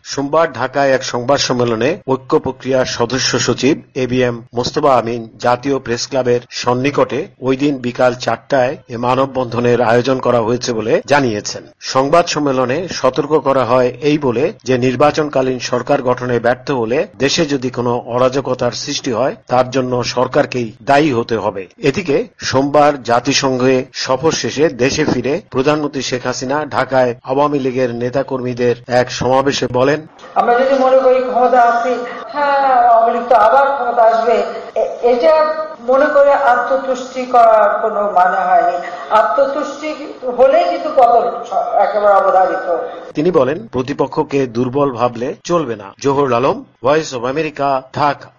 সোমবার ঢাকায় এক সংবাদ সম্মেলনে ঐক্য প্রক্রিয়ার সদস্য সচিব এবিএম মোস্তফা আমিন জাতীয় প্রেস ক্লাবের সন্নিকটে ওই দিন বিকাল 4টায় এ মানববন্ধনের আয়োজন করা হয়েছে বলে জানিয়েছেন। সংবাদ সম্মেলনে সতর্ক করা হয় এই বলে যে নির্বাচনকালীন সরকার গঠনে ব্যর্থ হলে দেশে যদি কোনো অরাজকতার সৃষ্টি হয় তার জন্য সরকারকেই দায়ী হতে হবে। এদিকে সোমবার জাতিসংঘে সফর শেষে দেশে ফিরে প্রধানমন্ত্রী শেখ হাসিনা ঢাকায় আওয়ামী লীগের নেতাকর্মীদের এক সমাবেশে বলেন, আমরা যদি মনে করি ক্ষমতা আসছি, আওয়ামী লীগ তো আবার ক্ষমতা আসবে, এটা মনে করে আত্মতুষ্টি করার কোনো মানে হয়নি। আত্মতুষ্টি হলেই কিন্তু পতন একেবারে অবধারিত। তিনি বলেন, প্রতিপক্ষকে দুর্বল ভাবলে চলবে না। Zahurul Alam, Voice of America, Dhaka.